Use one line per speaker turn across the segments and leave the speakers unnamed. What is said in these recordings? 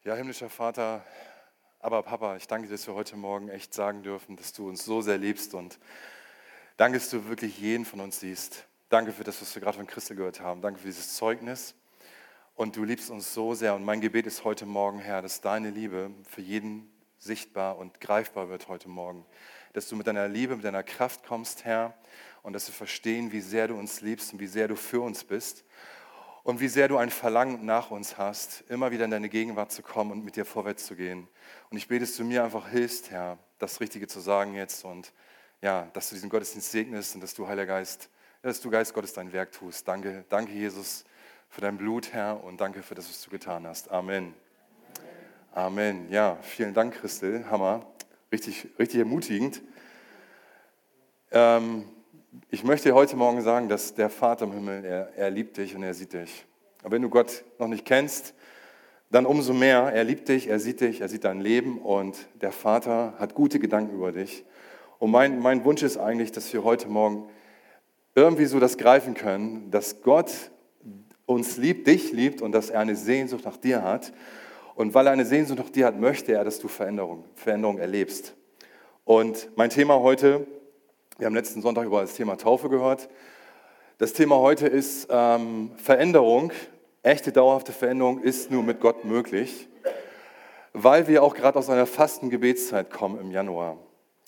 Ja, himmlischer Vater, aber Papa, ich danke dir, dass wir heute Morgen echt sagen dürfen, dass du uns so sehr liebst und danke, dass du wirklich jeden von uns siehst. Danke für das, was wir gerade von Christel gehört haben. Danke für dieses Zeugnis und du liebst uns so sehr und mein Gebet ist heute Morgen, Herr, dass deine Liebe für jeden sichtbar und greifbar wird heute Morgen. Dass du mit deiner Liebe, mit deiner Kraft kommst, Herr, und dass wir verstehen, wie sehr du uns liebst und wie sehr du für uns bist. Und wie sehr du ein Verlangen nach uns hast, immer wieder in deine Gegenwart zu kommen und mit dir vorwärts zu gehen. Und ich bete, dass du mir einfach hilfst, Herr, das Richtige zu sagen jetzt und ja, dass du diesen Gottesdienst segnest und dass du, Heiliger Geist, dass du, Geist Gottes, dein Werk tust. Danke, danke, Jesus, für dein Blut, Herr, und danke für das, was du getan hast. Amen. Amen. Ja, vielen Dank, Christel. Hammer. Richtig, richtig ermutigend. Ich möchte dir heute Morgen sagen, dass der Vater im Himmel, er liebt dich und er sieht dich. Aber wenn du Gott noch nicht kennst, dann umso mehr. Er liebt dich, er sieht dein Leben und der Vater hat gute Gedanken über dich. Und mein Wunsch ist eigentlich, dass wir heute Morgen irgendwie so das greifen können, dass Gott uns liebt, dich liebt und dass er eine Sehnsucht nach dir hat. Und weil er eine Sehnsucht nach dir hat, möchte er, dass du Veränderung erlebst. Und mein Thema heute: wir haben letzten Sonntag über das Thema Taufe gehört. Das Thema heute ist Veränderung. Echte, dauerhafte Veränderung ist nur mit Gott möglich, weil wir auch gerade aus einer Fasten-Gebetszeit kommen im Januar.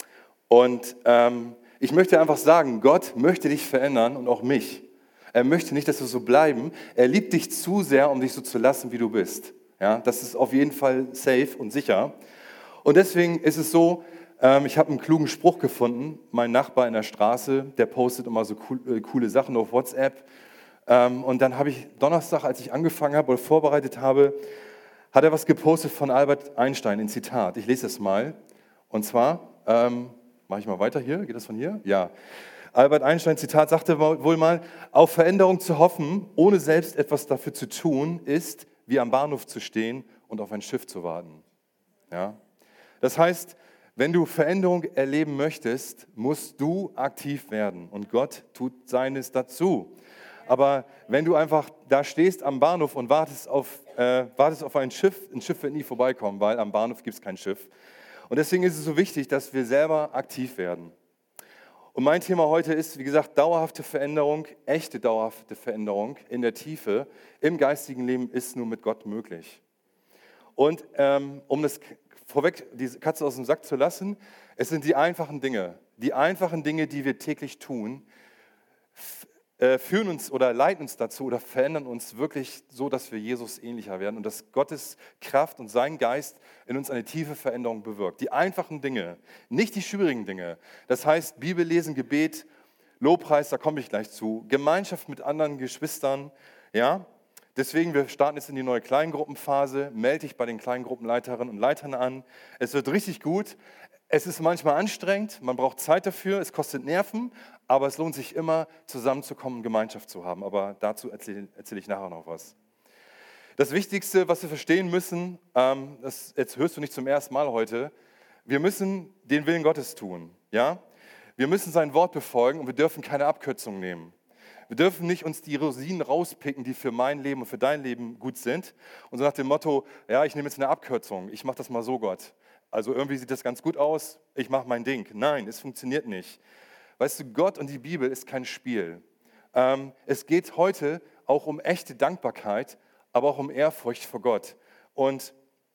Und ich möchte einfach sagen, Gott möchte dich verändern und auch mich. Er möchte nicht, dass wir so bleiben. Er liebt dich zu sehr, um dich so zu lassen, wie du bist. Ja, das ist auf jeden Fall safe und sicher. Und deswegen ist es so, ich habe einen klugen Spruch gefunden. Mein Nachbar in der Straße, der postet immer so coole Sachen auf WhatsApp. Und dann habe ich Donnerstag, als ich angefangen habe oder vorbereitet habe, hat er was gepostet von Albert Einstein, ein Zitat. Ich lese es mal. Und zwar, mache ich mal weiter hier, geht das von hier? Ja. Albert Einstein, Zitat, sagte wohl mal: Auf Veränderung zu hoffen, ohne selbst etwas dafür zu tun, ist wie am Bahnhof zu stehen und auf ein Schiff zu warten. Ja. Das heißt, wenn du Veränderung erleben möchtest, musst du aktiv werden und Gott tut seines dazu. Aber wenn du einfach da stehst am Bahnhof und wartest auf ein Schiff wird nie vorbeikommen, weil am Bahnhof gibt es kein Schiff. Und deswegen ist es so wichtig, dass wir selber aktiv werden. Und mein Thema heute ist, wie gesagt, dauerhafte Veränderung, echte dauerhafte Veränderung in der Tiefe im geistigen Leben ist nur mit Gott möglich. Und um das vorweg die Katze aus dem Sack zu lassen, es sind die einfachen Dinge, die wir täglich tun, führen uns oder leiten uns dazu oder verändern uns wirklich so, dass wir Jesus ähnlicher werden und dass Gottes Kraft und sein Geist in uns eine tiefe Veränderung bewirkt. Die einfachen Dinge, nicht die schwierigen Dinge. Das heißt, Bibellesen, Gebet, Lobpreis, da komme ich gleich zu, Gemeinschaft mit anderen Geschwistern, ja. Deswegen, wir starten jetzt in die neue Kleingruppenphase. Melde dich bei den Kleingruppenleiterinnen und Leitern an. Es wird richtig gut. Es ist manchmal anstrengend, man braucht Zeit dafür, es kostet Nerven, aber es lohnt sich immer, zusammenzukommen und Gemeinschaft zu haben. Aber dazu erzähle ich nachher noch was. Das Wichtigste, was wir verstehen müssen, jetzt hörst du nicht zum ersten Mal heute, wir müssen den Willen Gottes tun. Ja? Wir müssen sein Wort befolgen und wir dürfen keine Abkürzung nehmen. Wir dürfen nicht uns die Rosinen rauspicken, die für mein Leben und für dein Leben gut sind. Und so nach dem Motto, ja, ich nehme jetzt eine Abkürzung, ich mache das mal so, Gott. Also irgendwie sieht das ganz gut aus, ich mache mein Ding. Nein, es funktioniert nicht. Weißt du, Gott und die Bibel ist kein Spiel. Es geht heute auch um echte Dankbarkeit, aber auch um Ehrfurcht vor Gott. Und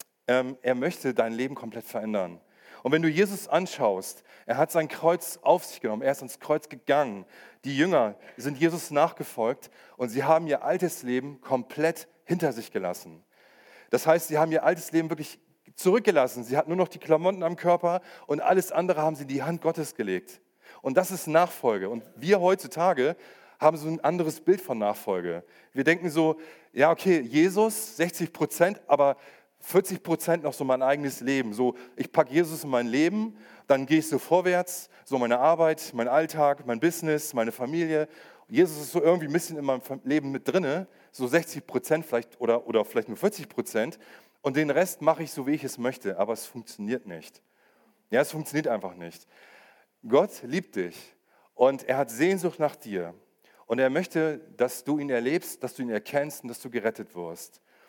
er möchte dein Leben komplett verändern. Und wenn du Jesus anschaust, er hat sein Kreuz auf sich genommen, er ist ans Kreuz gegangen. Die Jünger sind Jesus nachgefolgt und sie haben ihr altes Leben komplett hinter sich gelassen. Das heißt, sie haben ihr altes Leben wirklich zurückgelassen. Sie hatten nur noch die Klamotten am Körper und alles andere haben sie in die Hand Gottes gelegt. Und das ist Nachfolge. Und wir heutzutage haben so ein anderes Bild von Nachfolge. Wir denken so, ja okay, Jesus 60%, aber 40% noch so mein eigenes Leben. So, ich packe Jesus in mein Leben, dann gehe ich so vorwärts, so meine Arbeit, mein Alltag, mein Business, meine Familie. Jesus ist so irgendwie ein bisschen in meinem Leben mit drinne, so 60% vielleicht oder vielleicht nur 40%. Und den Rest mache ich so, wie ich es möchte, aber es funktioniert nicht. Ja, es funktioniert einfach nicht. Gott liebt dich und er hat Sehnsucht nach dir. Und er möchte, dass du ihn erlebst, dass du ihn erkennst und dass du gerettet wirst.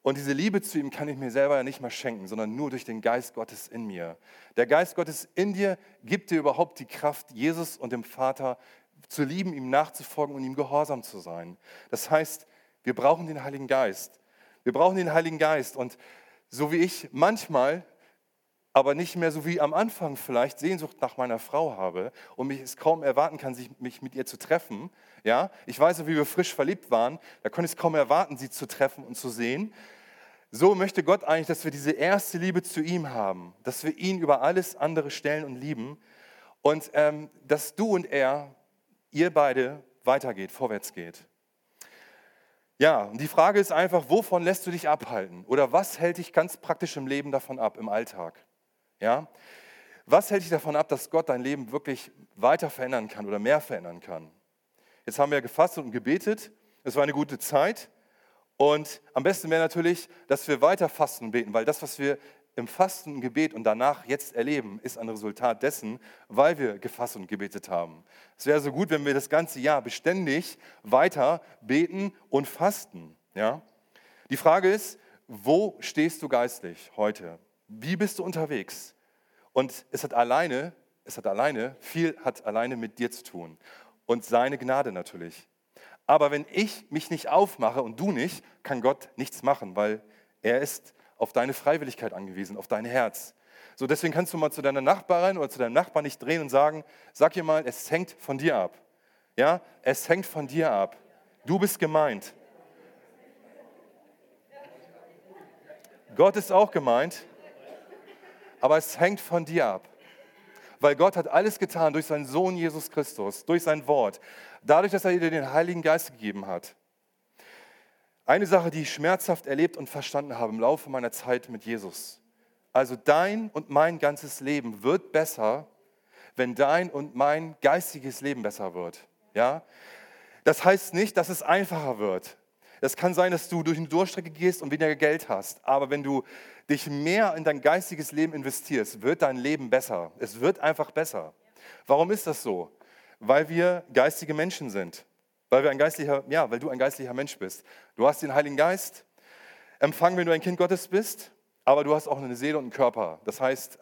Und diese Liebe zu ihm kann ich mir selber ja nicht mehr schenken, sondern nur durch den Geist Gottes in mir. Der Geist Gottes in dir gibt dir überhaupt die Kraft, Jesus und dem Vater zu lieben, ihm nachzufolgen und ihm gehorsam zu sein. Das heißt, wir brauchen den Heiligen Geist. Wir brauchen den Heiligen Geist. Und so wie ich manchmal, aber nicht mehr so wie am Anfang vielleicht, Sehnsucht nach meiner Frau habe und mich es kaum erwarten kann, mich mit ihr zu treffen. Ja? Ich weiß noch, wie wir frisch verliebt waren, da konnte ich es kaum erwarten, sie zu treffen und zu sehen. So möchte Gott eigentlich, dass wir diese erste Liebe zu ihm haben, dass wir ihn über alles andere stellen und lieben und dass du und ihr beide weitergeht, vorwärts geht. Ja, und die Frage ist einfach, wovon lässt du dich abhalten? Oder was hält dich ganz praktisch im Leben davon ab, im Alltag? Ja? Was hält dich davon ab, dass Gott dein Leben wirklich weiter verändern kann oder mehr verändern kann? Jetzt haben wir gefastet und gebetet, es war eine gute Zeit und am besten wäre natürlich, dass wir weiter fasten und beten, weil das, was wir im Fasten und Gebet und danach jetzt erleben, ist ein Resultat dessen, weil wir gefastet und gebetet haben. Es wäre so gut, wenn wir das ganze Jahr beständig weiter beten und fasten. Ja? Die Frage ist, wo stehst du geistlich heute? Wie bist du unterwegs? Und es hat alleine mit dir zu tun. Und seine Gnade natürlich. Aber wenn ich mich nicht aufmache und du nicht, kann Gott nichts machen, weil er ist auf deine Freiwilligkeit angewiesen, auf dein Herz. So, deswegen kannst du mal zu deiner Nachbarin oder zu deinem Nachbarn nicht drehen und sagen, sag ihr mal, es hängt von dir ab. Ja, es hängt von dir ab. Du bist gemeint. Gott ist auch gemeint, aber es hängt von dir ab. Weil Gott hat alles getan durch seinen Sohn Jesus Christus, durch sein Wort, dadurch, dass er dir den Heiligen Geist gegeben hat. Eine Sache, die ich schmerzhaft erlebt und verstanden habe im Laufe meiner Zeit mit Jesus. Also dein und mein ganzes Leben wird besser, wenn dein und mein geistiges Leben besser wird. Ja? Das heißt nicht, dass es einfacher wird. Es kann sein, dass du durch eine Durchstrecke gehst und weniger Geld hast. Aber wenn du dich mehr in dein geistiges Leben investierst, wird dein Leben besser. Es wird einfach besser. Warum ist das so? Weil wir geistige Menschen sind. Weil du ein geistlicher Mensch bist. Du hast den Heiligen Geist empfangen, wenn du ein Kind Gottes bist, aber du hast auch eine Seele und einen Körper. Das heißt,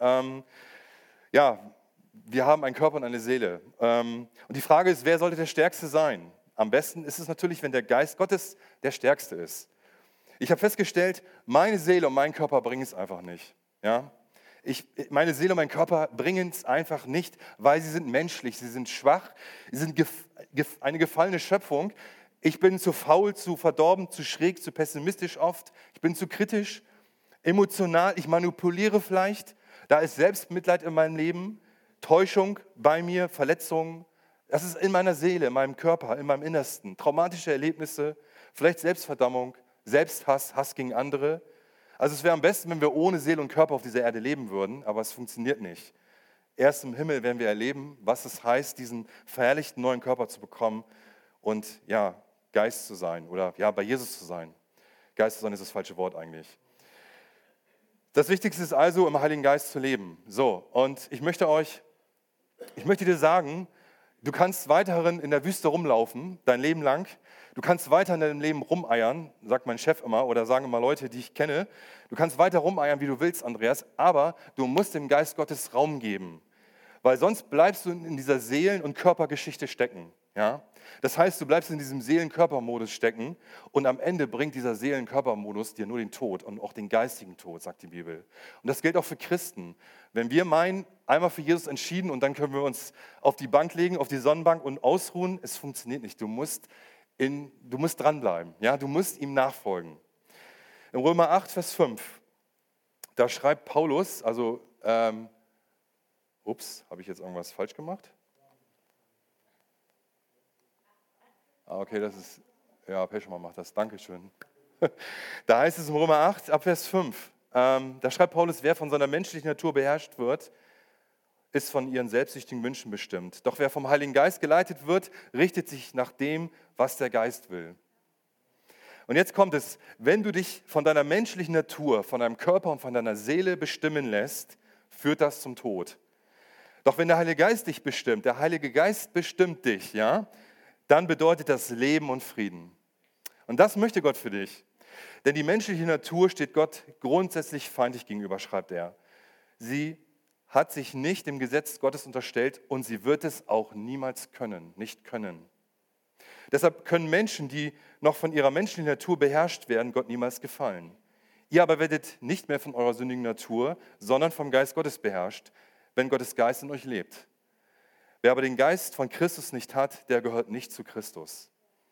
wir haben einen Körper und eine Seele. Und die Frage ist, wer sollte der Stärkste sein? Am besten ist es natürlich, wenn der Geist Gottes der Stärkste ist. Ich habe festgestellt, meine Seele und mein Körper bringen es einfach nicht. Ja? Meine Seele und mein Körper bringen es einfach nicht, weil sie sind menschlich, sie sind schwach, sie sind eine gefallene Schöpfung. Ich bin zu faul, zu verdorben, zu schräg, zu pessimistisch oft. Ich bin zu kritisch, emotional, ich manipuliere vielleicht. Da ist Selbstmitleid in meinem Leben, Täuschung bei mir, Verletzungen. Das ist in meiner Seele, in meinem Körper, in meinem Innersten. Traumatische Erlebnisse, vielleicht Selbstverdammung, Selbsthass, Hass gegen andere. Also es wäre am besten, wenn wir ohne Seele und Körper auf dieser Erde leben würden, aber es funktioniert nicht. Erst im Himmel werden wir erleben, was es heißt, diesen verherrlichten neuen Körper zu bekommen und Geist zu sein oder bei Jesus zu sein. Geist zu sein ist das falsche Wort eigentlich. Das Wichtigste ist also, im Heiligen Geist zu leben. So, und ich möchte dir sagen, du kannst weiterhin in der Wüste rumlaufen, dein Leben lang. Du kannst weiter in deinem Leben rumeiern, sagt mein Chef immer, oder sagen immer Leute, die ich kenne. Du kannst weiter rumeiern, wie du willst, Andreas, aber du musst dem Geist Gottes Raum geben. Weil sonst bleibst du in dieser Seelen- und Körpergeschichte stecken. Ja? Das heißt, du bleibst in diesem Seelen-Körper-Modus stecken und am Ende bringt dieser Seelen-Körper-Modus dir nur den Tod und auch den geistigen Tod, sagt die Bibel. Und das gilt auch für Christen. Wenn wir meinen, einmal für Jesus entschieden und dann können wir uns auf die Bank legen, auf die Sonnenbank und ausruhen, es funktioniert nicht. Du musst dranbleiben, ja? Du musst ihm nachfolgen. In Römer 8, Vers 5, da schreibt Paulus, habe ich jetzt irgendwas falsch gemacht? Okay, das ist, Peschmann macht das, Dankeschön. Da heißt es in Römer 8, ab Vers 5, da schreibt Paulus, wer von seiner menschlichen Natur beherrscht wird, ist von ihren selbstsüchtigen Wünschen bestimmt. Doch wer vom Heiligen Geist geleitet wird, richtet sich nach dem, was der Geist will. Und jetzt kommt es, wenn du dich von deiner menschlichen Natur, von deinem Körper und von deiner Seele bestimmen lässt, führt das zum Tod. Doch wenn der Heilige Geist dich bestimmt, der Heilige Geist bestimmt dich, ja, dann bedeutet das Leben und Frieden. Und das möchte Gott für dich. Denn die menschliche Natur steht Gott grundsätzlich feindlich gegenüber, schreibt er. Sie hat sich nicht dem Gesetz Gottes unterstellt und sie wird es auch niemals können, nicht können. Deshalb können Menschen, die noch von ihrer menschlichen Natur beherrscht werden, Gott niemals gefallen. Ihr aber werdet nicht mehr von eurer sündigen Natur, sondern vom Geist Gottes beherrscht, wenn Gottes Geist in euch lebt. Wer aber den Geist von Christus nicht hat, der gehört nicht zu Christus.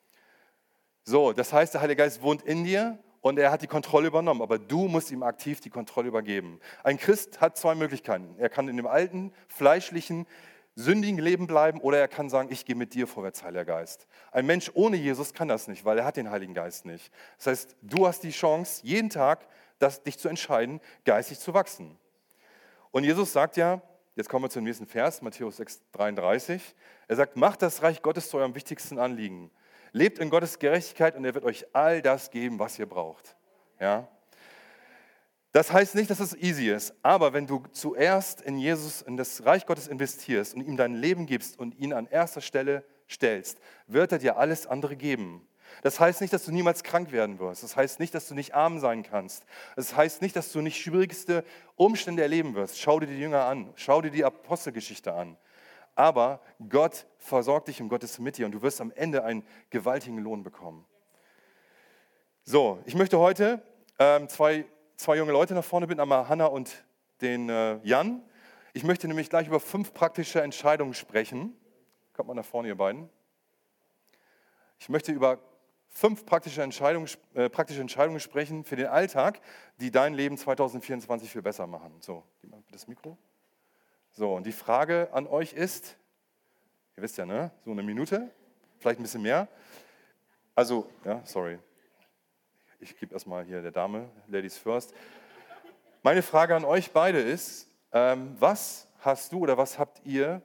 So, das heißt, der Heilige Geist wohnt in dir und er hat die Kontrolle übernommen, aber du musst ihm aktiv die Kontrolle übergeben. Ein Christ hat zwei Möglichkeiten. Er kann in dem alten, fleischlichen, sündigen Leben bleiben oder er kann sagen, ich gehe mit dir vorwärts, Heiliger Geist. Ein Mensch ohne Jesus kann das nicht, weil er hat den Heiligen Geist nicht. Das heißt, du hast die Chance, jeden Tag dich zu entscheiden, geistig zu wachsen. Und Jesus sagt ja, jetzt kommen wir zum nächsten Vers, Matthäus 6,33, er sagt, macht das Reich Gottes zu eurem wichtigsten Anliegen. Lebt in Gottes Gerechtigkeit und er wird euch all das geben, was ihr braucht. Ja? Das heißt nicht, dass es easy ist, aber wenn du zuerst in Jesus, in das Reich Gottes investierst und ihm dein Leben gibst und ihn an erster Stelle stellst, wird er dir alles andere geben. Das heißt nicht, dass du niemals krank werden wirst. Das heißt nicht, dass du nicht arm sein kannst. Das heißt nicht, dass du nicht schwierigste Umstände erleben wirst. Schau dir die Jünger an, schau dir die Apostelgeschichte an. Aber Gott versorgt dich und Gott ist mit dir und du wirst am Ende einen gewaltigen Lohn bekommen. So, ich möchte heute zwei junge Leute nach vorne bitten, einmal Hannah und den Jan. Ich möchte nämlich gleich über 5 praktische Entscheidungen sprechen. Kommt mal nach vorne, ihr beiden. Ich möchte über 5 praktische Entscheidungen sprechen für den Alltag, die dein Leben 2024 viel besser machen. So, gib mal bitte das Mikro. So, und die Frage an euch ist, ihr wisst ja, ne? So eine Minute, vielleicht ein bisschen mehr. Also, ja, sorry. Ich gebe erstmal hier der Dame, Ladies first. Meine Frage an euch beide ist, was hast du oder was habt ihr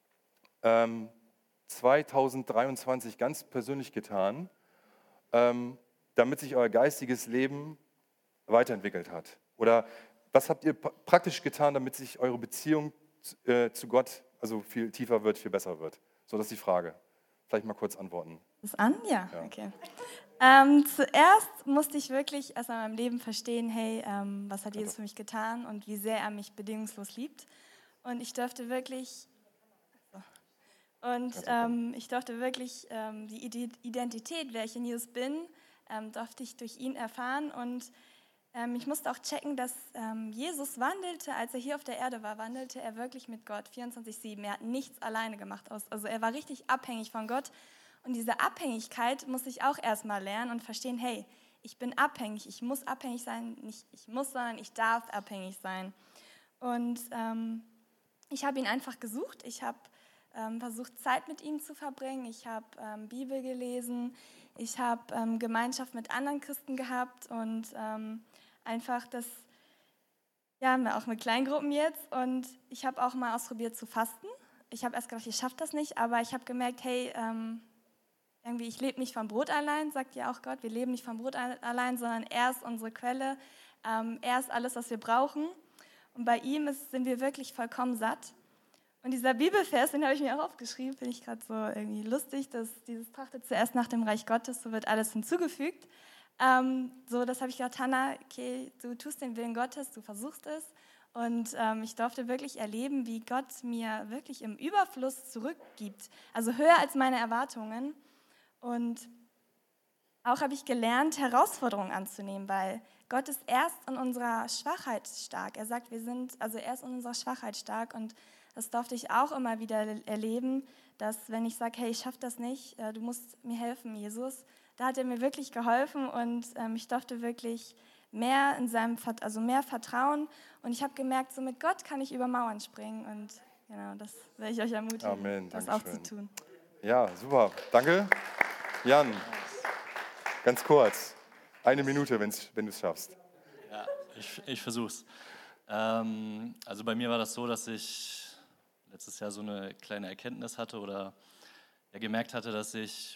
2023 ganz persönlich getan, damit sich euer geistiges Leben weiterentwickelt hat? Oder was habt ihr praktisch getan, damit sich eure Beziehung zu Gott also viel tiefer wird, viel besser wird? So, das ist die Frage. Vielleicht mal kurz antworten.
Ist an? Ja, okay. Zuerst musste ich wirklich erst mal in meinem Leben verstehen, hey, was hat Jesus für mich getan und wie sehr er mich bedingungslos liebt. Und ich durfte wirklich, die Identität, wer ich in Jesus bin, durfte ich durch ihn erfahren. Und ich musste auch checken, dass Jesus wandelte, als er hier auf der Erde war, wandelte er wirklich mit Gott 24/7. Er hat nichts alleine gemacht. Also er war richtig abhängig von Gott. Und diese Abhängigkeit muss ich auch erstmal lernen und verstehen, hey, ich bin abhängig, ich muss abhängig sein, nicht ich muss, sondern ich darf abhängig sein. Und ich habe ihn einfach gesucht, ich habe versucht, Zeit mit ihm zu verbringen, ich habe Bibel gelesen, ich habe Gemeinschaft mit anderen Christen gehabt und einfach das, ja, auch mit Kleingruppen jetzt. Und ich habe auch mal ausprobiert zu fasten. Ich habe erst gedacht, ich schaffe das nicht, aber ich habe gemerkt, hey, irgendwie, ich lebe nicht vom Brot allein, sagt ja auch Gott. Wir leben nicht vom Brot allein, sondern er ist unsere Quelle. Er ist alles, was wir brauchen. Und bei ihm sind wir wirklich vollkommen satt. Und dieser Bibelvers, den habe ich mir auch aufgeschrieben, finde ich gerade so irgendwie lustig, dass dieses trachtet zuerst nach dem Reich Gottes, so wird alles hinzugefügt. Das habe ich gedacht, Hannah, okay, du tust den Willen Gottes, du versuchst es. Und ich durfte wirklich erleben, wie Gott mir wirklich im Überfluss zurückgibt. Also höher als meine Erwartungen. Und auch habe ich gelernt, Herausforderungen anzunehmen, weil Gott ist erst in unserer Schwachheit stark. Er sagt, er ist in unserer Schwachheit stark. Und das durfte ich auch immer wieder erleben, dass wenn ich sage, hey, ich schaffe das nicht, du musst mir helfen, Jesus, da hat er mir wirklich geholfen und ich durfte wirklich mehr mehr vertrauen. Und ich habe gemerkt, so mit Gott kann ich über Mauern springen. Und genau, das will ich euch ermutigen,
Amen,
das auch zu tun.
Ja, super. Danke. Jan, ganz kurz. 1 Minute, wenn du es schaffst.
Ja, ich versuch's. Also bei mir war das so, dass ich letztes Jahr so eine kleine Erkenntnis hatte oder ja, gemerkt hatte, dass ich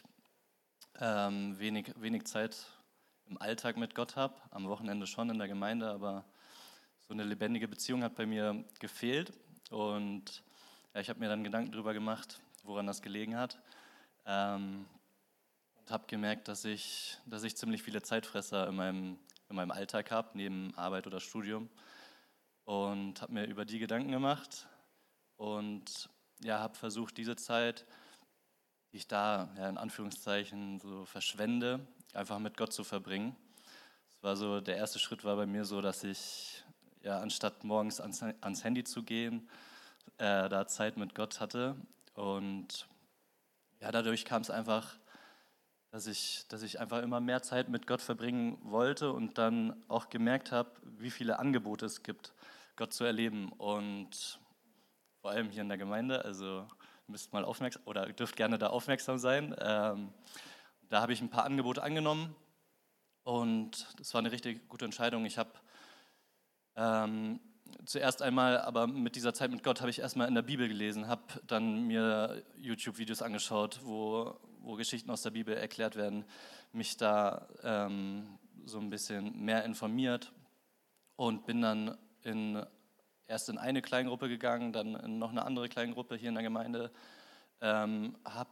wenig Zeit im Alltag mit Gott habe, am Wochenende schon in der Gemeinde, aber so eine lebendige Beziehung hat bei mir gefehlt. Und ja, ich habe mir dann Gedanken darüber gemacht, woran das gelegen hat. Und habe gemerkt, dass ich ziemlich viele Zeitfresser in meinem Alltag habe, neben Arbeit oder Studium. Und habe mir über die Gedanken gemacht und ja, habe versucht, diese Zeit, die ich da ja, in Anführungszeichen so verschwende, einfach mit Gott zu verbringen. Das war so, der erste Schritt war bei mir so, dass ich ja, anstatt morgens ans Handy zu gehen, da Zeit mit Gott hatte. Und ja, dadurch kam es einfach, dass ich einfach immer mehr Zeit mit Gott verbringen wollte und dann auch gemerkt habe, wie viele Angebote es gibt, Gott zu erleben. Und vor allem hier in der Gemeinde, also ihr müsst mal aufmerksam oder dürft gerne da aufmerksam sein. Da habe ich ein paar Angebote angenommen und das war eine richtig gute Entscheidung. Ich habe zuerst einmal, aber mit dieser Zeit mit Gott habe ich erstmal in der Bibel gelesen, habe dann mir YouTube-Videos angeschaut, wo Geschichten aus der Bibel erklärt werden, mich da so ein bisschen mehr informiert und bin dann erst in eine Kleingruppe gegangen, dann in noch eine andere Kleingruppe hier in der Gemeinde, habe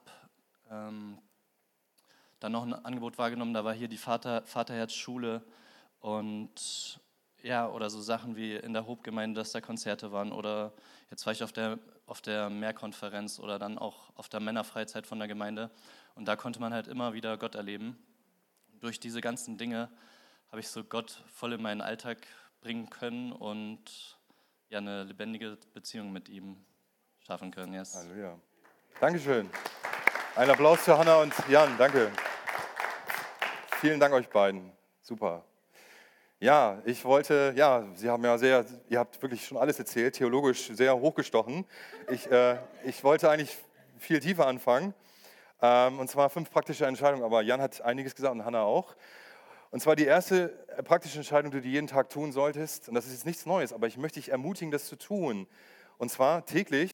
dann noch ein Angebot wahrgenommen, da war hier die Vaterherzschule und ja, oder so Sachen wie in der Hobgemeinde, dass da Konzerte waren oder jetzt war ich auf der Mehrkonferenz oder dann auch auf der Männerfreizeit von der Gemeinde und da konnte man halt immer wieder Gott erleben. Durch diese ganzen Dinge habe ich so Gott voll in meinen Alltag bringen können und ja, eine lebendige Beziehung mit ihm schaffen können. Yes.
Halleluja. Dankeschön. Ein Applaus für Hannah und Jan, danke. Vielen Dank euch beiden, super. Ja, Sie haben ihr habt wirklich schon alles erzählt, theologisch sehr hochgestochen. Ich wollte eigentlich viel tiefer anfangen, und zwar 5 praktische Entscheidungen, aber Jan hat einiges gesagt und Hannah auch. Und zwar die erste praktische Entscheidung, die du jeden Tag tun solltest, und das ist jetzt nichts Neues, aber ich möchte dich ermutigen, das zu tun. Und zwar täglich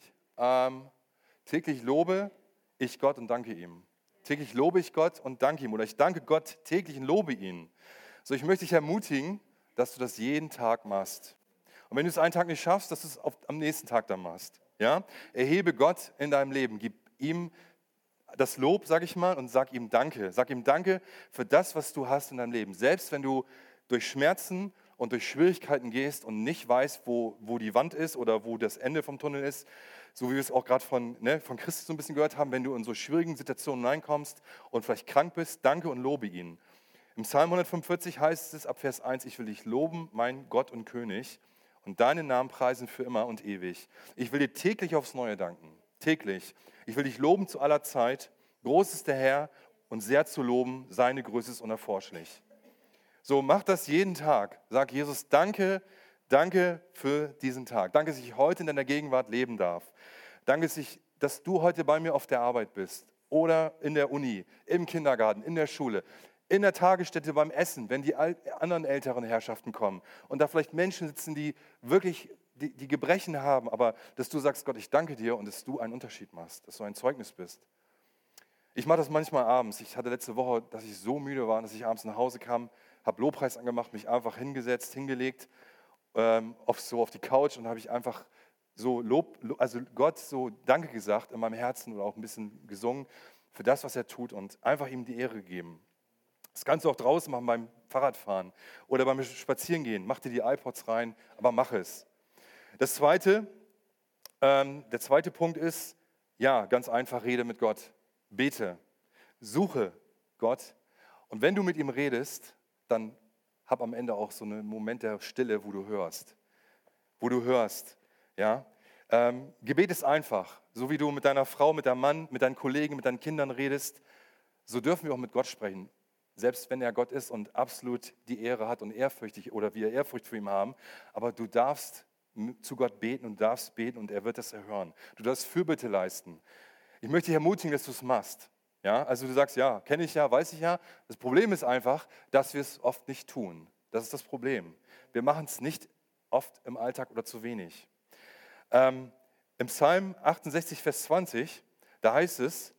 lobe ich Gott und danke ihm. Täglich lobe ich Gott und danke ihm. Oder ich danke Gott täglich und lobe ihn. So, ich möchte dich ermutigen, dass du das jeden Tag machst. Und wenn du es einen Tag nicht schaffst, dass du es am nächsten Tag dann machst. Ja? Erhebe Gott in deinem Leben. Gib ihm das Lob, sag ich mal, und sag ihm Danke. Sag ihm Danke für das, was du hast in deinem Leben. Selbst wenn du durch Schmerzen und durch Schwierigkeiten gehst und nicht weißt, wo die Wand ist oder wo das Ende vom Tunnel ist, so wie wir es auch gerade von Christus so ein bisschen gehört haben, wenn du in so schwierigen Situationen reinkommst und vielleicht krank bist, danke und lobe ihn. Im Psalm 145 heißt es ab Vers 1, ich will dich loben, mein Gott und König, und deinen Namen preisen für immer und ewig. Ich will dir täglich aufs Neue danken, täglich. Ich will dich loben zu aller Zeit. Groß ist der Herr und sehr zu loben, seine Größe ist unerforschlich. So, mach das jeden Tag. Sag Jesus, danke, danke für diesen Tag. Danke, dass ich heute in deiner Gegenwart leben darf. Danke, dass du heute bei mir auf der Arbeit bist oder in der Uni, im Kindergarten, in der Schule, in der Tagesstätte beim Essen, wenn die anderen älteren Herrschaften kommen und da vielleicht Menschen sitzen, die wirklich die Gebrechen haben, aber dass du sagst, Gott, ich danke dir und dass du einen Unterschied machst, dass du ein Zeugnis bist. Ich mache das manchmal abends. Ich hatte letzte Woche, dass ich so müde war, dass ich abends nach Hause kam, habe Lobpreis angemacht, mich einfach hingelegt, auf die Couch und habe ich einfach so Gott so Danke gesagt in meinem Herzen oder auch ein bisschen gesungen für das, was er tut und einfach ihm die Ehre gegeben. Das kannst du auch draußen machen beim Fahrradfahren oder beim Spazierengehen. Mach dir die iPods rein, aber mach es. Der zweite Punkt ist, ja, ganz einfach, rede mit Gott. Bete, suche Gott. Und wenn du mit ihm redest, dann hab am Ende auch so einen Moment der Stille, wo du hörst. Ja. Gebet ist einfach. So wie du mit deiner Frau, mit deinem Mann, mit deinen Kollegen, mit deinen Kindern redest, so dürfen wir auch mit Gott sprechen. Selbst wenn er Gott ist und absolut die Ehre hat und ehrfürchtig oder wir Ehrfurcht für ihn haben. Aber du darfst zu Gott beten und darfst beten und er wird das erhören. Du darfst Fürbitte leisten. Ich möchte dich ermutigen, dass du es machst. Ja? Also du sagst, ja, kenne ich ja, weiß ich ja. Das Problem ist einfach, dass wir es oft nicht tun. Das ist das Problem. Wir machen es nicht oft im Alltag oder zu wenig. Im Psalm 68, Vers 20, da heißt es,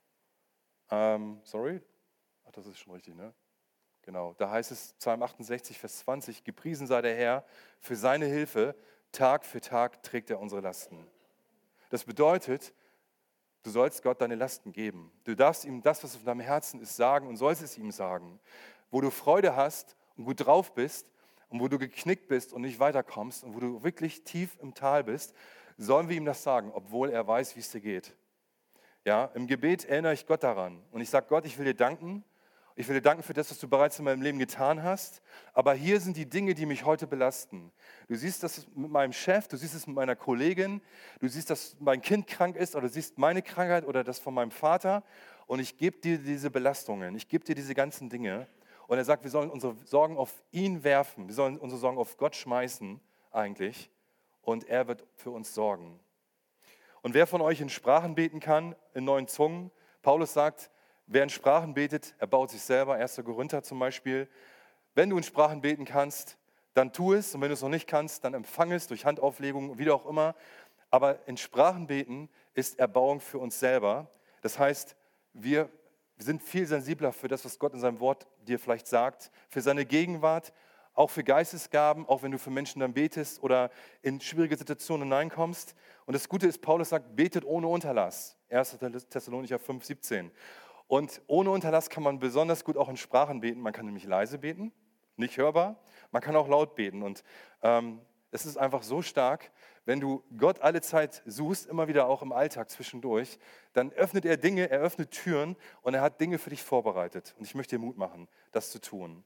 das ist schon richtig, ne? Genau, da heißt es, Psalm 68, Vers 20, gepriesen sei der Herr, für seine Hilfe, Tag für Tag trägt er unsere Lasten. Das bedeutet, Du sollst Gott deine Lasten geben. Du darfst ihm das, was auf deinem Herzen ist, sagen und sollst es ihm sagen. Wo du Freude hast und gut drauf bist und wo du geknickt bist und nicht weiterkommst und wo du wirklich tief im Tal bist, sollen wir ihm das sagen, obwohl er weiß, wie es dir geht. Ja, im Gebet erinnere ich Gott daran und ich sage, Gott, ich will dir danken. Ich will dir danken für das, was du bereits in meinem Leben getan hast. Aber hier sind die Dinge, die mich heute belasten. Du siehst das mit meinem Chef, du siehst es mit meiner Kollegin, du siehst, dass mein Kind krank ist oder du siehst meine Krankheit oder das von meinem Vater. Und ich gebe dir diese Belastungen, ich gebe dir diese ganzen Dinge. Und er sagt, wir sollen unsere Sorgen auf ihn werfen, wir sollen unsere Sorgen auf Gott schmeißen eigentlich. Und er wird für uns sorgen. Und wer von euch in Sprachen beten kann, in neuen Zungen, Paulus sagt, wer in Sprachen betet, er baut sich selber, 1. Korinther zum Beispiel. Wenn du in Sprachen beten kannst, dann tu es. Und wenn du es noch nicht kannst, dann empfang es durch Handauflegung, wie auch immer. Aber in Sprachen beten ist Erbauung für uns selber. Das heißt, wir sind viel sensibler für das, was Gott in seinem Wort dir vielleicht sagt, für seine Gegenwart, auch für Geistesgaben, auch wenn du für Menschen dann betest oder in schwierige Situationen hineinkommst. Und das Gute ist, Paulus sagt, betet ohne Unterlass. 1. Thessalonicher 5,17. Und ohne Unterlass kann man besonders gut auch in Sprachen beten. Man kann nämlich leise beten, nicht hörbar. Man kann auch laut beten. Und es ist einfach so stark, wenn du Gott alle Zeit suchst, immer wieder auch im Alltag zwischendurch, dann öffnet er Dinge, er öffnet Türen und er hat Dinge für dich vorbereitet. Und ich möchte dir Mut machen, das zu tun.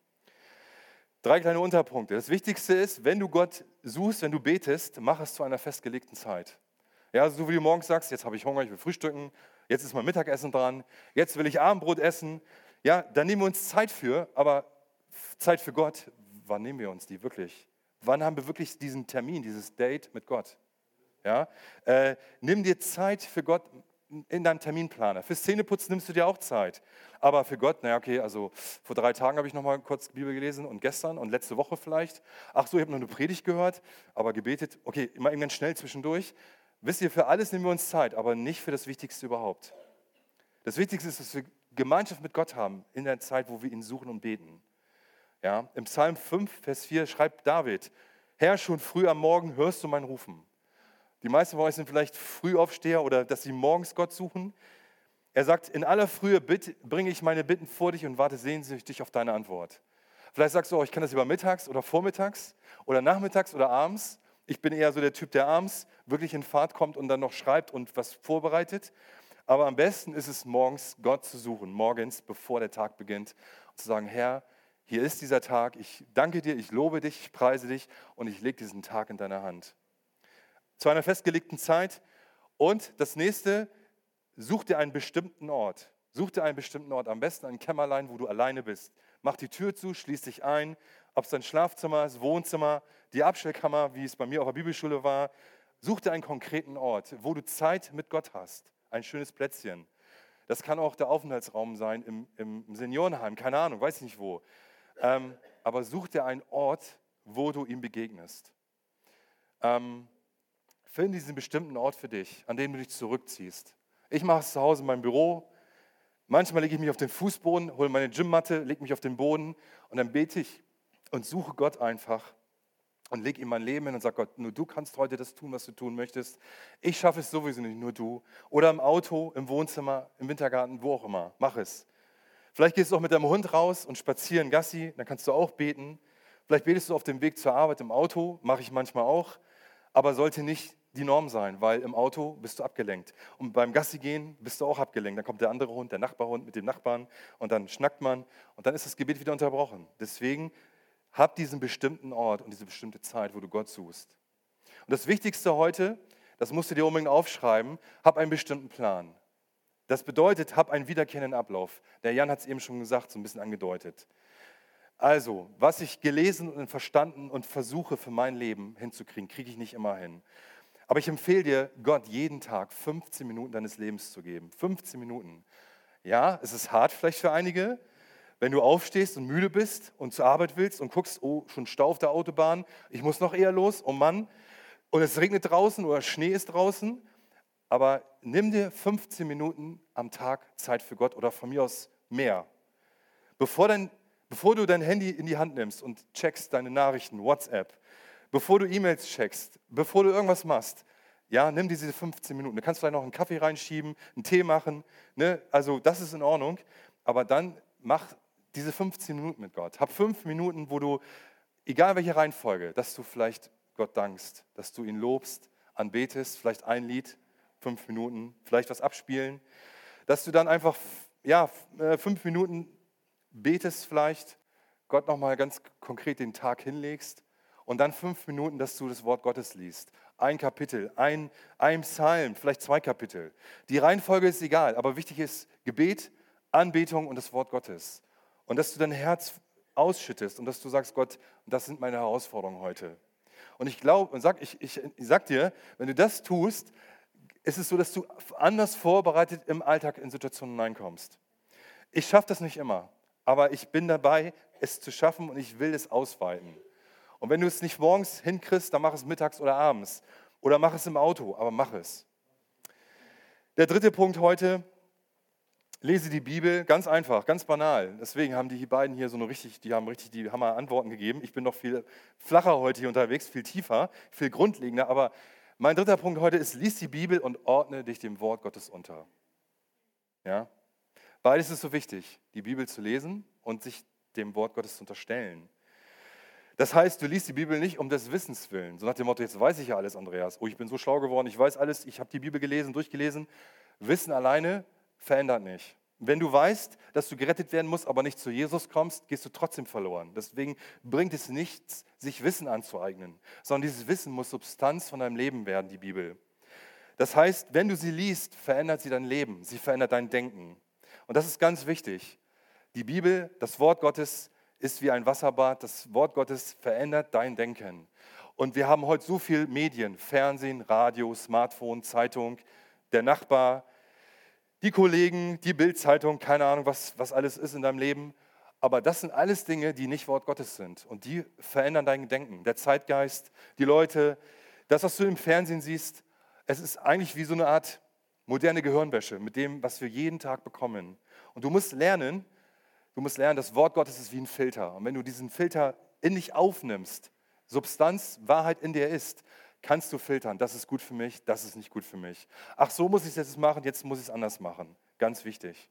3 kleine Unterpunkte. Das Wichtigste ist, wenn du Gott suchst, wenn du betest, mach es zu einer festgelegten Zeit. Ja, also so wie du morgens sagst, jetzt habe ich Hunger, ich will frühstücken, jetzt ist mein Mittagessen dran, jetzt will ich Abendbrot essen. Ja, da nehmen wir uns Zeit für, aber Zeit für Gott, wann nehmen wir uns die wirklich? Wann haben wir wirklich diesen Termin, dieses Date mit Gott? Ja, nimm dir Zeit für Gott in deinem Terminplaner. Fürs Zähneputzen nimmst du dir auch Zeit. Aber für Gott, naja, okay, also vor 3 Tagen habe ich noch mal kurz Bibel gelesen und gestern und letzte Woche vielleicht. Ach so, ich habe noch eine Predigt gehört, aber gebetet, okay, immer ganz schnell zwischendurch. Wisst ihr, für alles nehmen wir uns Zeit, aber nicht für das Wichtigste überhaupt. Das Wichtigste ist, dass wir Gemeinschaft mit Gott haben in der Zeit, wo wir ihn suchen und beten. Ja, im Psalm 5, Vers 4 schreibt David, Herr, schon früh am Morgen hörst du mein Rufen. Die meisten von euch sind vielleicht Frühaufsteher oder dass sie morgens Gott suchen. Er sagt, in aller Frühe bringe ich meine Bitten vor dich und warte sehnsüchtig auf deine Antwort. Vielleicht sagst du, ich kann das lieber mittags oder vormittags oder nachmittags oder abends. Ich bin eher so der Typ, der abends wirklich in Fahrt kommt und dann noch schreibt und was vorbereitet. Aber am besten ist es, morgens Gott zu suchen, morgens, bevor der Tag beginnt, und zu sagen, Herr, hier ist dieser Tag, ich danke dir, ich lobe dich, ich preise dich und ich lege diesen Tag in deine Hand. Zu einer festgelegten Zeit. Und das nächste, such dir einen bestimmten Ort. Such dir einen bestimmten Ort, am besten ein Kämmerlein, wo du alleine bist. Mach die Tür zu, schließ dich ein, ob es dein Schlafzimmer ist, Wohnzimmer, die Abstellkammer, wie es bei mir auf der Bibelschule war. Such dir einen konkreten Ort, wo du Zeit mit Gott hast. Ein schönes Plätzchen. Das kann auch der Aufenthaltsraum sein im Seniorenheim, keine Ahnung, weiß nicht wo. Aber such dir einen Ort, wo du ihm begegnest. Finde diesen bestimmten Ort für dich, an dem du dich zurückziehst. Ich mache es zu Hause in meinem Büro. Manchmal lege ich mich auf den Fußboden, hole meine Gymmatte, lege mich auf den Boden und dann bete ich und suche Gott einfach und lege ihm mein Leben hin und sage, Gott, nur du kannst heute das tun, was du tun möchtest. Ich schaffe es sowieso nicht, nur du. Oder im Auto, im Wohnzimmer, im Wintergarten, wo auch immer. Mach es. Vielleicht gehst du auch mit deinem Hund raus und spazieren Gassi, dann kannst du auch beten. Vielleicht betest du auf dem Weg zur Arbeit im Auto, mache ich manchmal auch, aber sollte nicht die Norm sein, weil im Auto bist du abgelenkt. Und beim Gassi gehen bist du auch abgelenkt. Dann kommt der andere Hund, der Nachbarhund mit dem Nachbarn und dann schnackt man und dann ist das Gebet wieder unterbrochen. Deswegen hab diesen bestimmten Ort und diese bestimmte Zeit, wo du Gott suchst. Und das Wichtigste heute, das musst du dir unbedingt aufschreiben, hab einen bestimmten Plan. Das bedeutet, hab einen wiederkehrenden Ablauf. Der Jan hat es eben schon gesagt, so ein bisschen angedeutet. Also, was ich gelesen und verstanden und versuche für mein Leben hinzukriegen, kriege ich nicht immer hin. Aber ich empfehle dir, Gott jeden Tag 15 Minuten deines Lebens zu geben. 15 Minuten. Ja, es ist hart vielleicht für einige, wenn du aufstehst und müde bist und zur Arbeit willst und guckst, oh, schon Stau auf der Autobahn, ich muss noch eher los, oh Mann, und es regnet draußen oder Schnee ist draußen. Aber nimm dir 15 Minuten am Tag Zeit für Gott oder von mir aus mehr. Bevor du dein Handy in die Hand nimmst und checkst deine Nachrichten, WhatsApp, bevor du E-Mails checkst, bevor du irgendwas machst, Ja, nimm diese 15 Minuten. Du kannst vielleicht noch einen Kaffee reinschieben, einen Tee machen. Ne? Also das ist in Ordnung. Aber dann mach diese 15 Minuten mit Gott. Hab 5 Minuten, wo du, egal welche Reihenfolge, dass du vielleicht Gott dankst, dass du ihn lobst, anbetest, vielleicht ein Lied, 5 Minuten, vielleicht was abspielen. Dass du dann einfach 5 Minuten betest vielleicht, Gott nochmal ganz konkret den Tag hinlegst und dann 5 Minuten, dass du das Wort Gottes liest. Ein Kapitel, ein Psalm, vielleicht 2 Kapitel. Die Reihenfolge ist egal, aber wichtig ist Gebet, Anbetung und das Wort Gottes. Und dass du dein Herz ausschüttest und dass du sagst, Gott, das sind meine Herausforderungen heute. Und ich glaube und ich sag dir, wenn du das tust, ist es so, dass du anders vorbereitet im Alltag in Situationen hineinkommst. Ich schaffe das nicht immer, aber ich bin dabei, es zu schaffen und ich will es ausweiten. Und wenn du es nicht morgens hinkriegst, dann mach es mittags oder abends. Oder mach es im Auto, aber mach es. Der 3. Punkt heute, lese die Bibel, ganz einfach, ganz banal. Deswegen haben die beiden hier die haben richtig die Hammer-Antworten gegeben. Ich bin noch viel flacher heute hier unterwegs, viel tiefer, viel grundlegender. Aber mein 3. Punkt heute ist, lies die Bibel und ordne dich dem Wort Gottes unter. Ja? Beides ist so wichtig, die Bibel zu lesen und sich dem Wort Gottes zu unterstellen. Das heißt, du liest die Bibel nicht um des Wissens willen, so nach dem Motto, jetzt weiß ich ja alles, Andreas. Oh, ich bin so schlau geworden, ich weiß alles, ich habe die Bibel gelesen, durchgelesen. Wissen alleine verändert nicht. Wenn du weißt, dass du gerettet werden musst, aber nicht zu Jesus kommst, gehst du trotzdem verloren. Deswegen bringt es nichts, sich Wissen anzueignen, sondern dieses Wissen muss Substanz von deinem Leben werden, die Bibel. Das heißt, wenn du sie liest, verändert sie dein Leben, sie verändert dein Denken. Und das ist ganz wichtig. Die Bibel, das Wort Gottes, ist wie ein Wasserbad. Das Wort Gottes verändert dein Denken. Und wir haben heute so viel Medien, Fernsehen, Radio, Smartphone, Zeitung, der Nachbar, die Kollegen, die Bild-Zeitung, keine Ahnung, was alles ist in deinem Leben. Aber das sind alles Dinge, die nicht Wort Gottes sind. Und die verändern dein Denken. Der Zeitgeist, die Leute, das, was du im Fernsehen siehst, es ist eigentlich wie so eine Art moderne Gehirnwäsche mit dem, was wir jeden Tag bekommen. Und du musst lernen, das Wort Gottes ist wie ein Filter. Und wenn du diesen Filter in dich aufnimmst, Substanz, Wahrheit in dir ist, kannst du filtern, das ist gut für mich, das ist nicht gut für mich. Ach, so muss ich es jetzt machen, jetzt muss ich es anders machen. Ganz wichtig.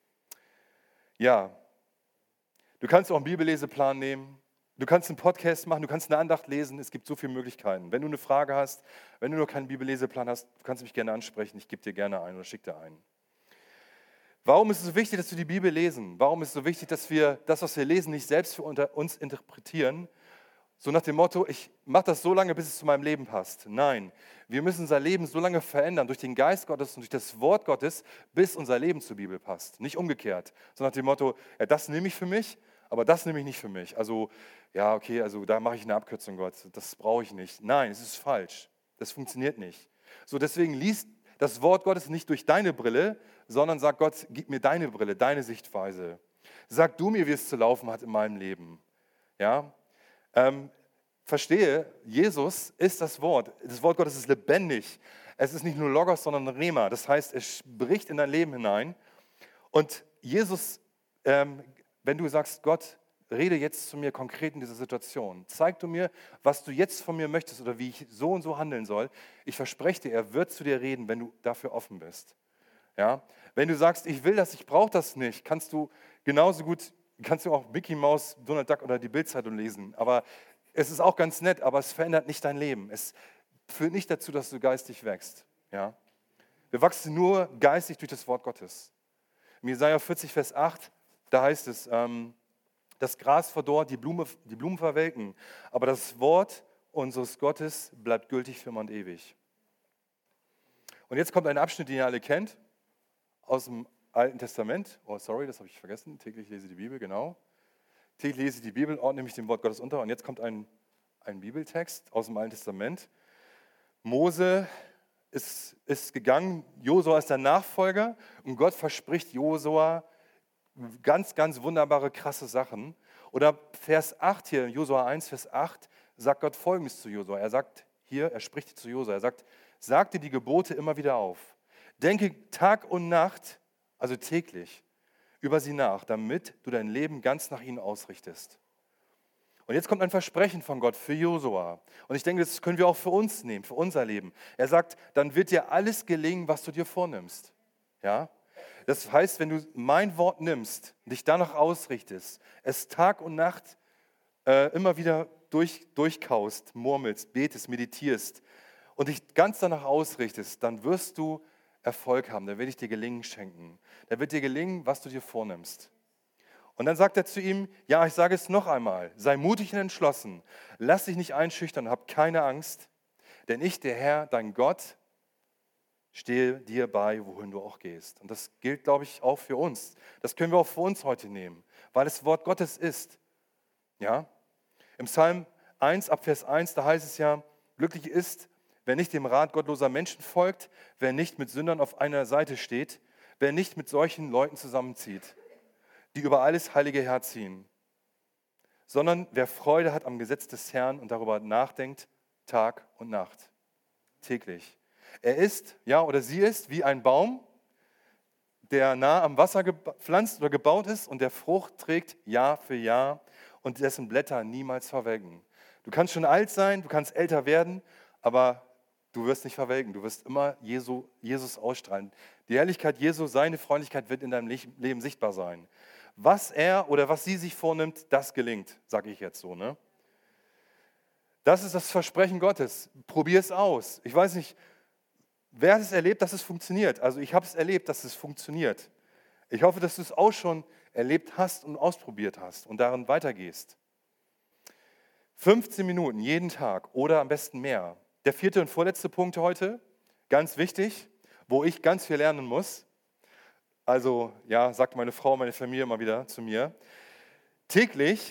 Ja, du kannst auch einen Bibelleseplan nehmen, du kannst einen Podcast machen, du kannst eine Andacht lesen, es gibt so viele Möglichkeiten. Wenn du eine Frage hast, wenn du noch keinen Bibelleseplan hast, du kannst mich gerne ansprechen, ich gebe dir gerne einen oder schicke dir einen. Warum ist es so wichtig, dass wir die Bibel lesen? Warum ist es so wichtig, dass wir das, was wir lesen, nicht selbst für uns interpretieren? So nach dem Motto, ich mache das so lange, bis es zu meinem Leben passt. Nein, wir müssen unser Leben so lange verändern durch den Geist Gottes und durch das Wort Gottes, bis unser Leben zur Bibel passt. Nicht umgekehrt. So nach dem Motto, ja, das nehme ich für mich, aber das nehme ich nicht für mich. Also, ja, okay, also da mache ich eine Abkürzung, Gott, das brauche ich nicht. Nein, es ist falsch. Das funktioniert nicht. So, deswegen liest das Wort Gottes nicht durch deine Brille, sondern sag Gott, gib mir deine Brille, deine Sichtweise. Sag du mir, wie es zu laufen hat in meinem Leben. Ja? Verstehe, Jesus ist das Wort. Das Wort Gottes ist lebendig. Es ist nicht nur Logos, sondern Rema. Das heißt, es spricht in dein Leben hinein. Und Jesus, wenn du sagst, Gott, rede jetzt zu mir konkret in dieser Situation. Zeig du mir, was du jetzt von mir möchtest oder wie ich so und so handeln soll. Ich verspreche dir, er wird zu dir reden, wenn du dafür offen bist. Ja? Wenn du sagst, ich will das, ich brauche das nicht, kannst du genauso gut, kannst du auch Mickey Mouse, Donald Duck oder die Bild-Zeitung lesen. Aber es ist auch ganz nett, aber es verändert nicht dein Leben. Es führt nicht dazu, dass du geistig wächst. Ja? Wir wachsen nur geistig durch das Wort Gottes. In Jesaja 40, Vers 8, da heißt es, das Gras verdorrt, die Blumen verwelken, aber das Wort unseres Gottes bleibt gültig für immer und ewig. Und jetzt kommt ein Abschnitt, den ihr alle kennt, aus dem Alten Testament. Oh, sorry, das habe ich vergessen. Täglich lese die Bibel, genau. Täglich lese die Bibel, ordne mich dem Wort Gottes unter. Und jetzt kommt ein Bibeltext aus dem Alten Testament. Mose ist gegangen, Josua ist der Nachfolger und Gott verspricht Josua ganz, ganz wunderbare, krasse Sachen. Oder Vers 8 hier, Josua 1, Vers 8, sagt Gott Folgendes zu Josua. Er sagt hier, er spricht zu Josua, er sagt, sag dir die Gebote immer wieder auf. Denke Tag und Nacht, also täglich, über sie nach, damit du dein Leben ganz nach ihnen ausrichtest. Und jetzt kommt ein Versprechen von Gott für Josua. Und ich denke, das können wir auch für uns nehmen, für unser Leben. Er sagt, dann wird dir alles gelingen, was du dir vornimmst. Ja? Das heißt, wenn du mein Wort nimmst, dich danach ausrichtest, es Tag und Nacht immer wieder durchkaust, murmelst, betest, meditierst und dich ganz danach ausrichtest, dann wirst du Erfolg haben. Dann werde ich dir Gelingen schenken. Dann wird dir gelingen, was du dir vornimmst. Und dann sagt er zu ihm, ja, ich sage es noch einmal, sei mutig und entschlossen, lass dich nicht einschüchtern, hab keine Angst, denn ich, der Herr, dein Gott, stehe dir bei, wohin du auch gehst. Und das gilt, glaube ich, auch für uns. Das können wir auch für uns heute nehmen, weil es Wort Gottes ist. Ja? Im Psalm 1, ab Vers 1, da heißt es ja, glücklich ist, wer nicht dem Rat gottloser Menschen folgt, wer nicht mit Sündern auf einer Seite steht, wer nicht mit solchen Leuten zusammenzieht, die über alles Heilige herziehen, sondern wer Freude hat am Gesetz des Herrn und darüber nachdenkt, Tag und Nacht, täglich. Er ist, ja, oder sie ist wie ein Baum, der nah am Wasser gepflanzt oder gebaut ist und der Frucht trägt Jahr für Jahr und dessen Blätter niemals verwelken. Du kannst schon alt sein, du kannst älter werden, aber du wirst nicht verwelken, du wirst immer Jesus ausstrahlen. Die Herrlichkeit Jesu, seine Freundlichkeit wird in deinem Leben sichtbar sein. Was er oder was sie sich vornimmt, das gelingt, sage ich jetzt so. Ne? Das ist das Versprechen Gottes. Probier es aus. Ich weiß nicht, wer hat es erlebt, dass es funktioniert? Also ich habe es erlebt, dass es funktioniert. Ich hoffe, dass du es auch schon erlebt hast und ausprobiert hast und darin weitergehst. 15 Minuten jeden Tag oder am besten mehr. Der 4. und vorletzte Punkt heute, ganz wichtig, wo ich ganz viel lernen muss. Also, ja, sagt meine Frau, meine Familie immer wieder zu mir. Täglich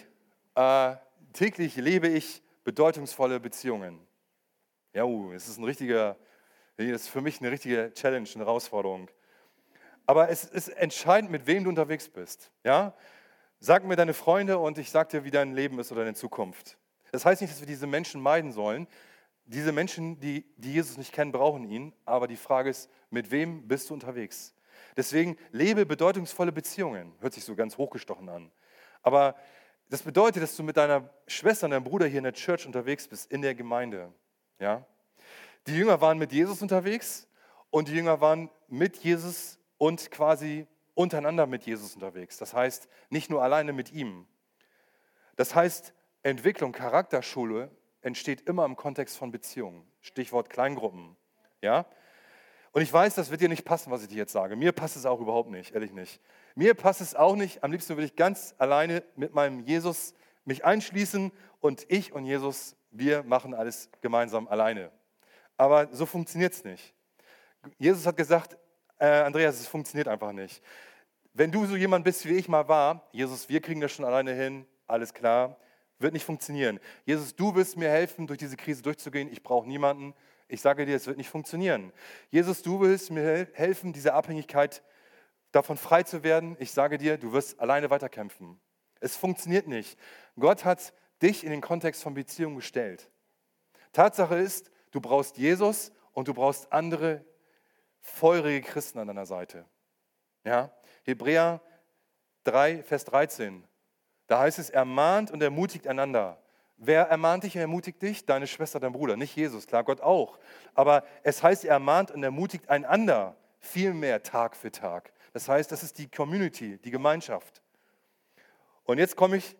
lebe ich bedeutungsvolle Beziehungen. Ja, das ist für mich eine richtige Challenge, eine Herausforderung. Aber es ist entscheidend, mit wem du unterwegs bist. Ja? Sag mir deine Freunde und ich sag dir, wie dein Leben ist oder deine Zukunft. Das heißt nicht, dass wir diese Menschen meiden sollen. Diese Menschen, die Jesus nicht kennen, brauchen ihn. Aber die Frage ist, mit wem bist du unterwegs? Deswegen lebe bedeutungsvolle Beziehungen. Hört sich so ganz hochgestochen an. Aber das bedeutet, dass du mit deiner Schwester und deinem Bruder hier in der Church unterwegs bist, in der Gemeinde. Ja? Die Jünger waren mit Jesus unterwegs und die Jünger waren mit Jesus und quasi untereinander mit Jesus unterwegs. Das heißt, nicht nur alleine mit ihm. Das heißt, Entwicklung, Charakterschule entsteht immer im Kontext von Beziehungen. Stichwort Kleingruppen. Ja? Und ich weiß, das wird dir nicht passen, was ich dir jetzt sage. Mir passt es auch überhaupt nicht, ehrlich nicht. Mir passt es auch nicht. Am liebsten würde ich ganz alleine mit meinem Jesus mich einschließen und ich und Jesus, wir machen alles gemeinsam alleine. Aber so funktioniert es nicht. Jesus hat gesagt, Andreas, es funktioniert einfach nicht. Wenn du so jemand bist, wie ich mal war, Jesus, wir kriegen das schon alleine hin, alles klar, wird nicht funktionieren. Jesus, du wirst mir helfen, durch diese Krise durchzugehen, ich brauche niemanden. Ich sage dir, es wird nicht funktionieren. Jesus, du willst mir helfen, diese Abhängigkeit davon frei zu werden. Ich sage dir, du wirst alleine weiterkämpfen. Es funktioniert nicht. Gott hat dich in den Kontext von Beziehung gestellt. Tatsache ist, du brauchst Jesus und du brauchst andere feurige Christen an deiner Seite. Ja? Hebräer 3, Vers 13. Da heißt es, ermahnt und ermutigt einander. Wer ermahnt dich und ermutigt dich? Deine Schwester, dein Bruder, nicht Jesus, klar, Gott auch. Aber es heißt, er ermahnt und ermutigt einander viel mehr Tag für Tag. Das heißt, das ist die Community, die Gemeinschaft. Und jetzt komme ich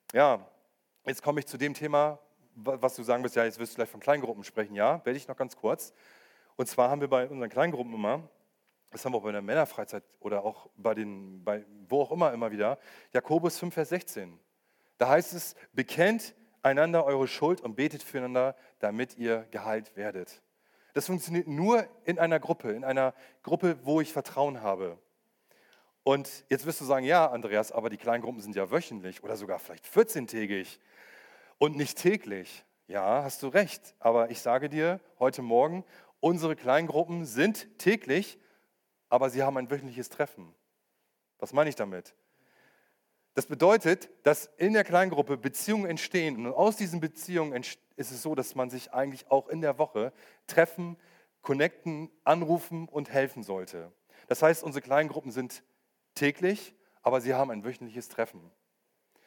zu dem Thema, was du sagen willst, ja, jetzt wirst du gleich von Kleingruppen sprechen. Ja, werde ich noch ganz kurz. Und zwar haben wir bei unseren Kleingruppen immer, das haben wir auch bei der Männerfreizeit oder auch wo auch immer wieder, Jakobus 5, Vers 16. Da heißt es, bekennt einander eure Schuld und betet füreinander, damit ihr geheilt werdet. Das funktioniert nur in einer Gruppe, wo ich Vertrauen habe. Und jetzt wirst du sagen, ja, Andreas, aber die Kleingruppen sind ja wöchentlich oder sogar vielleicht 14-tägig und nicht täglich. Ja, hast du recht, aber ich sage dir heute Morgen, unsere Kleingruppen sind täglich, aber sie haben ein wöchentliches Treffen. Was meine ich damit? Das bedeutet, dass in der Kleingruppe Beziehungen entstehen und aus diesen Beziehungen ist es so, dass man sich eigentlich auch in der Woche treffen, connecten, anrufen und helfen sollte. Das heißt, unsere Kleingruppen sind täglich, aber sie haben ein wöchentliches Treffen.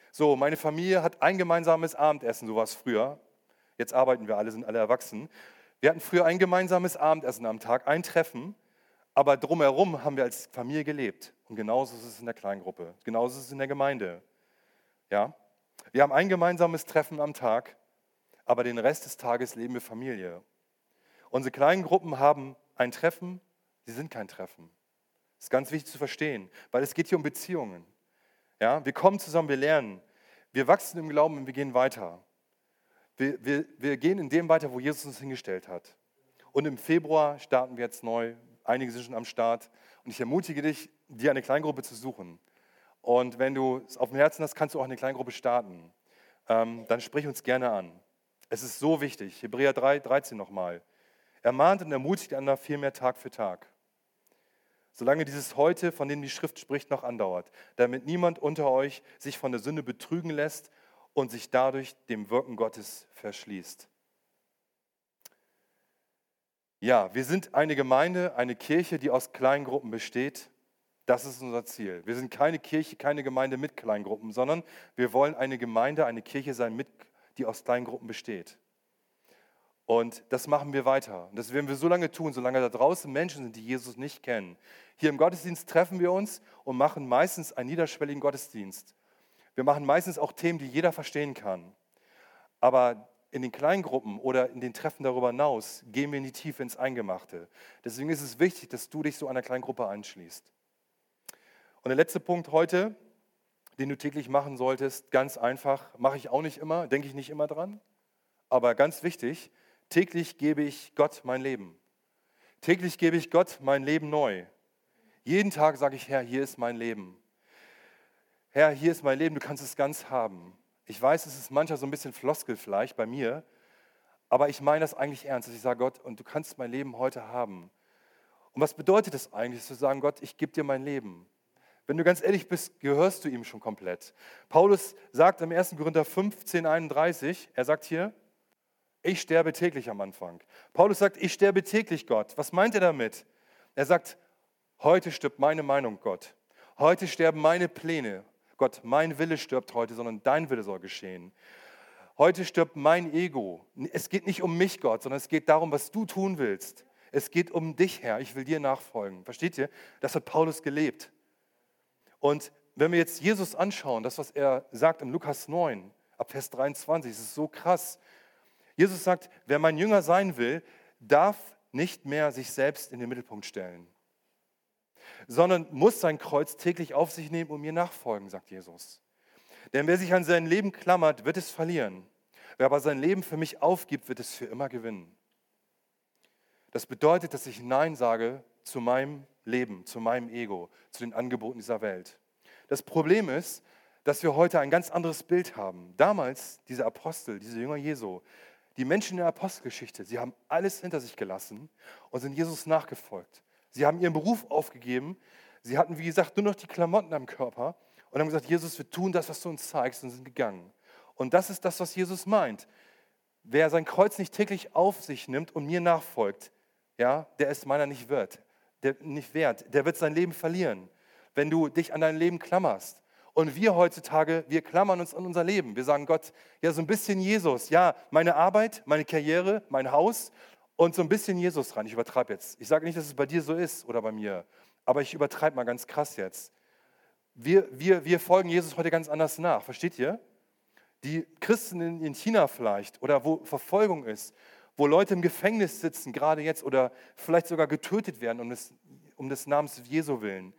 So, meine Familie hat ein gemeinsames Abendessen, so war es früher. Jetzt arbeiten wir alle, sind alle erwachsen. Wir hatten früher ein gemeinsames Abendessen am Tag, ein Treffen, aber drumherum haben wir als Familie gelebt. Und genauso ist es in der Kleingruppe, genauso ist es in der Gemeinde. Ja? Wir haben ein gemeinsames Treffen am Tag, aber den Rest des Tages leben wir Familie. Unsere kleinen Gruppen haben ein Treffen, sie sind kein Treffen. Das ist ganz wichtig zu verstehen, weil es geht hier um Beziehungen. Ja? Wir kommen zusammen, wir lernen, wir wachsen im Glauben und wir gehen weiter. Wir gehen in dem weiter, wo Jesus uns hingestellt hat. Und im Februar starten wir jetzt neu. Einige sind schon am Start. Und ich ermutige dich, dir eine Kleingruppe zu suchen. Und wenn du es auf dem Herzen hast, kannst du auch eine Kleingruppe starten. Dann sprich uns gerne an. Es ist so wichtig. Hebräer 3,13 nochmal. Ermahnt und ermutigt einander vielmehr Tag für Tag. Solange dieses Heute, von dem die Schrift spricht, noch andauert. Damit niemand unter euch sich von der Sünde betrügen lässt und sich dadurch dem Wirken Gottes verschließt. Ja, wir sind eine Gemeinde, eine Kirche, die aus Kleingruppen besteht. Das ist unser Ziel. Wir sind keine Kirche, keine Gemeinde mit Kleingruppen, sondern wir wollen eine Gemeinde, eine Kirche sein, die aus Kleingruppen besteht. Und das machen wir weiter. Und das werden wir so lange tun, solange da draußen Menschen sind, die Jesus nicht kennen. Hier im Gottesdienst treffen wir uns und machen meistens einen niederschwelligen Gottesdienst. Wir machen meistens auch Themen, die jeder verstehen kann. Aber in den Kleingruppen oder in den Treffen darüber hinaus gehen wir in die Tiefe, ins Eingemachte. Deswegen ist es wichtig, dass du dich so einer Kleingruppe anschließt. Und der letzte Punkt heute, den du täglich machen solltest, ganz einfach, mache ich auch nicht immer, denke ich nicht immer dran, aber ganz wichtig, täglich gebe ich Gott mein Leben. Täglich gebe ich Gott mein Leben neu. Jeden Tag sage ich, Herr, hier ist mein Leben. Herr, hier ist mein Leben, du kannst es ganz haben. Ich weiß, es ist manchmal so ein bisschen Floskel vielleicht bei mir, aber ich meine das eigentlich ernst, dass ich sage, Gott, und du kannst mein Leben heute haben. Und was bedeutet das eigentlich, zu sagen, Gott, ich gebe dir mein Leben? Wenn du ganz ehrlich bist, gehörst du ihm schon komplett. Paulus sagt im 1. Korinther 15,31, er sagt hier, ich sterbe täglich am Anfang. Paulus sagt, ich sterbe täglich, Gott. Was meint er damit? Er sagt, heute stirbt meine Meinung, Gott. Heute sterben meine Pläne. Gott, mein Wille stirbt heute, sondern dein Wille soll geschehen. Heute stirbt mein Ego. Es geht nicht um mich, Gott, sondern es geht darum, was du tun willst. Es geht um dich, Herr. Ich will dir nachfolgen. Versteht ihr? Das hat Paulus gelebt. Und wenn wir jetzt Jesus anschauen, das, was er sagt in Lukas 9, ab Vers 23, das ist so krass. Jesus sagt, wer mein Jünger sein will, darf nicht mehr sich selbst in den Mittelpunkt stellen, sondern muss sein Kreuz täglich auf sich nehmen und mir nachfolgen, sagt Jesus. Denn wer sich an sein Leben klammert, wird es verlieren. Wer aber sein Leben für mich aufgibt, wird es für immer gewinnen. Das bedeutet, dass ich Nein sage zu meinem Leben, zu meinem Ego, zu den Angeboten dieser Welt. Das Problem ist, dass wir heute ein ganz anderes Bild haben. Damals, diese Apostel, diese Jünger Jesu, die Menschen in der Apostelgeschichte, sie haben alles hinter sich gelassen und sind Jesus nachgefolgt. Sie haben ihren Beruf aufgegeben. Sie hatten, wie gesagt, nur noch die Klamotten am Körper und haben gesagt, Jesus, wir tun das, was du uns zeigst, und sind gegangen. Und das ist das, was Jesus meint. Wer sein Kreuz nicht täglich auf sich nimmt und mir nachfolgt, ja, der ist meiner nicht wert. Der wird sein Leben verlieren, wenn du dich an dein Leben klammerst. Und wir heutzutage, wir klammern uns an unser Leben. Wir sagen Gott, ja, so ein bisschen Jesus, ja, meine Arbeit, meine Karriere, mein Haus und so ein bisschen Jesus rein. Ich übertreibe jetzt. Ich sage nicht, dass es bei dir so ist oder bei mir, aber ich übertreibe mal ganz krass jetzt. Wir folgen Jesus heute ganz anders nach, versteht ihr? Die Christen in China vielleicht oder wo Verfolgung ist, wo Leute im Gefängnis sitzen, gerade jetzt, oder vielleicht sogar getötet werden um des Namens Jesu willen.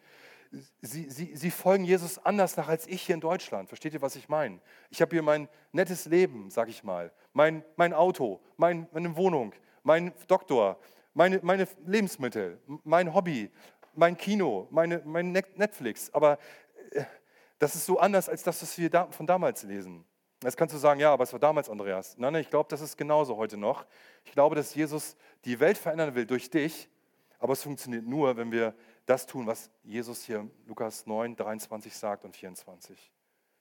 Sie folgen Jesus anders nach als ich hier in Deutschland. Versteht ihr, was ich meine? Ich habe hier mein nettes Leben, sag ich mal. Mein Auto, meine Wohnung, mein Doktor, meine Lebensmittel, mein Hobby, mein Kino, mein Netflix. Aber das ist so anders als das, was wir von damals lesen. Jetzt kannst du sagen, ja, aber es war damals, Andreas. Nein, ich glaube, das ist genauso heute noch. Ich glaube, dass Jesus die Welt verändern will durch dich, aber es funktioniert nur, wenn wir das tun, was Jesus hier in Lukas 9, 23 sagt und 24.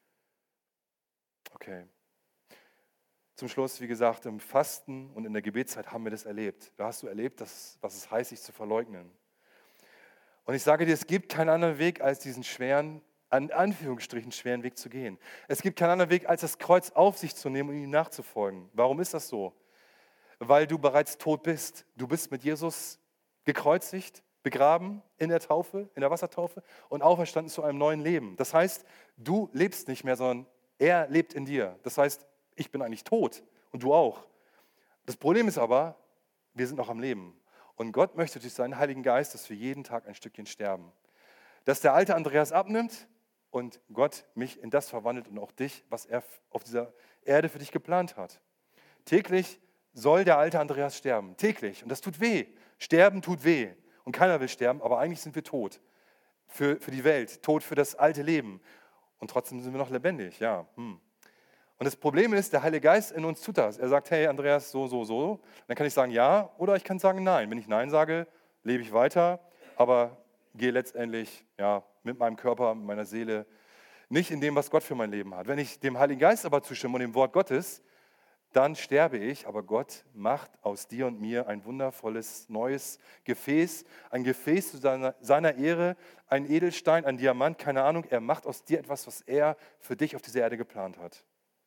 Okay. Zum Schluss, wie gesagt, im Fasten und in der Gebetszeit haben wir das erlebt. Da hast du erlebt, was es heißt, sich zu verleugnen. Und ich sage dir, es gibt keinen anderen Weg als diesen schweren an Anführungsstrichen schweren Weg zu gehen. Es gibt keinen anderen Weg, als das Kreuz auf sich zu nehmen und ihm nachzufolgen. Warum ist das so? Weil du bereits tot bist. Du bist mit Jesus gekreuzigt, begraben in der Taufe, in der Wassertaufe und auferstanden zu einem neuen Leben. Das heißt, du lebst nicht mehr, sondern er lebt in dir. Das heißt, ich bin eigentlich tot und du auch. Das Problem ist aber, wir sind noch am Leben. Und Gott möchte durch seinen Heiligen Geist, dass wir jeden Tag ein Stückchen sterben. Dass der alte Andreas abnimmt und Gott mich in das verwandelt und auch dich, was er auf dieser Erde für dich geplant hat. Täglich soll der alte Andreas sterben. Täglich. Und das tut weh. Sterben tut weh. Und keiner will sterben, aber eigentlich sind wir tot. Für die Welt. Tot für das alte Leben. Und trotzdem sind wir noch lebendig. Ja. Und das Problem ist, der Heilige Geist in uns tut das. Er sagt, hey Andreas, so. Dann kann ich sagen ja oder ich kann sagen nein. Wenn ich nein sage, lebe ich weiter, aber gehe letztendlich mit meinem Körper, mit meiner Seele nicht in dem, was Gott für mein Leben hat. Wenn ich dem Heiligen Geist aber zustimme und dem Wort Gottes, dann sterbe ich, aber Gott macht aus dir und mir ein wundervolles neues Gefäß, ein Gefäß zu seiner Ehre, ein Edelstein, ein Diamant, keine Ahnung. Er macht aus dir etwas, was er für dich auf dieser Erde geplant hat.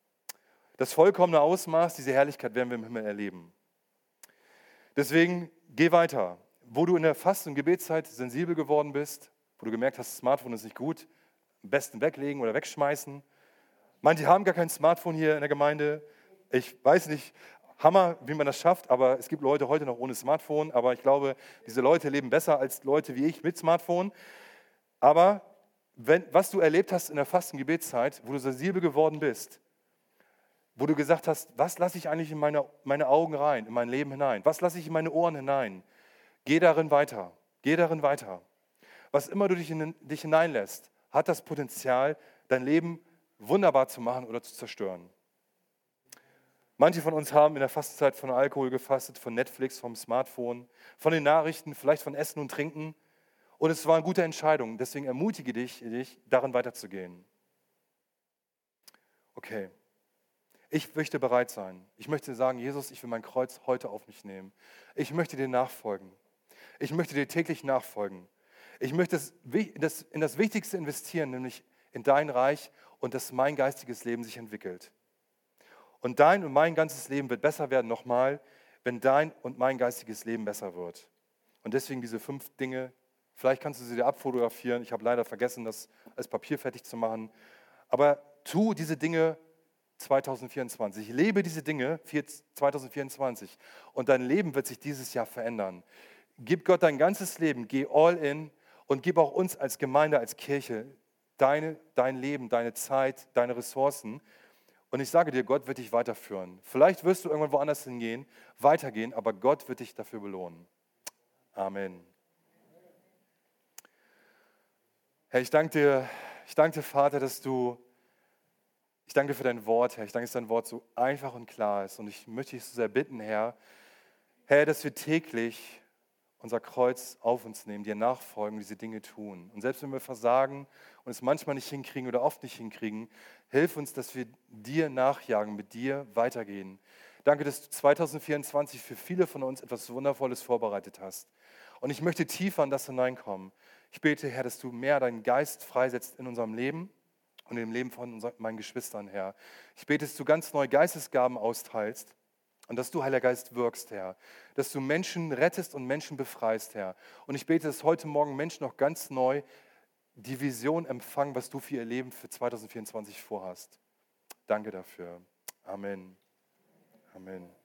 Das vollkommene Ausmaß, diese Herrlichkeit werden wir im Himmel erleben. Deswegen geh weiter. Wo du in der Fast- und Gebetszeit sensibel geworden bist, wo du gemerkt hast, das Smartphone ist nicht gut, am besten weglegen oder wegschmeißen. Manche haben gar kein Smartphone hier in der Gemeinde. Ich weiß nicht, Hammer, wie man das schafft, aber es gibt Leute heute noch ohne Smartphone. Aber ich glaube, diese Leute leben besser als Leute wie ich mit Smartphone. Aber was du erlebt hast in der Fast- und Gebetszeit, wo du sensibel geworden bist, wo du gesagt hast, was lasse ich eigentlich in meine Augen rein, in mein Leben hinein? Was lasse ich in meine Ohren hinein? Geh darin weiter. Geh darin weiter. Was immer du dich hineinlässt, hat das Potenzial, dein Leben wunderbar zu machen oder zu zerstören. Manche von uns haben in der Fastenzeit von Alkohol gefastet, von Netflix, vom Smartphone, von den Nachrichten, vielleicht von Essen und Trinken. Und es war eine gute Entscheidung. Deswegen ermutige dich, darin weiterzugehen. Okay. Ich möchte bereit sein. Ich möchte sagen, Jesus, ich will mein Kreuz heute auf mich nehmen. Ich möchte dir nachfolgen. Ich möchte dir täglich nachfolgen. Ich möchte in das Wichtigste investieren, nämlich in dein Reich und dass mein geistiges Leben sich entwickelt. Und dein und mein ganzes Leben wird besser werden, nochmal, wenn dein und mein geistiges Leben besser wird. Und deswegen diese 5 Dinge, vielleicht kannst du sie dir abfotografieren. Ich habe leider vergessen, das als Papier fertig zu machen. Aber tu diese Dinge 2024. Lebe diese Dinge 2024 und dein Leben wird sich dieses Jahr verändern. Gib Gott dein ganzes Leben, geh all in und gib auch uns als Gemeinde, als Kirche dein Leben, deine Zeit, deine Ressourcen. Und ich sage dir, Gott wird dich weiterführen. Vielleicht wirst du irgendwann woanders hingehen, weitergehen, aber Gott wird dich dafür belohnen. Amen. Herr, ich danke dir, Vater, ich danke dir für dein Wort, Herr. Ich danke, dass dein Wort so einfach und klar ist. Und ich möchte dich so sehr bitten, Herr, dass wir täglich unser Kreuz auf uns nehmen, dir nachfolgen, diese Dinge tun. Und selbst wenn wir versagen und es manchmal nicht hinkriegen oder oft nicht hinkriegen, hilf uns, dass wir dir nachjagen, mit dir weitergehen. Danke, dass du 2024 für viele von uns etwas Wundervolles vorbereitet hast. Und ich möchte tiefer in das hineinkommen. Ich bete, Herr, dass du mehr deinen Geist freisetzt in unserem Leben und im Leben von meinen Geschwistern, Herr. Ich bete, dass du ganz neue Geistesgaben austeilst. Und dass du, Heiliger Geist, wirkst, Herr. Dass du Menschen rettest und Menschen befreist, Herr. Und ich bete, dass heute Morgen Menschen noch ganz neu die Vision empfangen, was du für ihr Leben für 2024 vorhast. Danke dafür. Amen. Amen.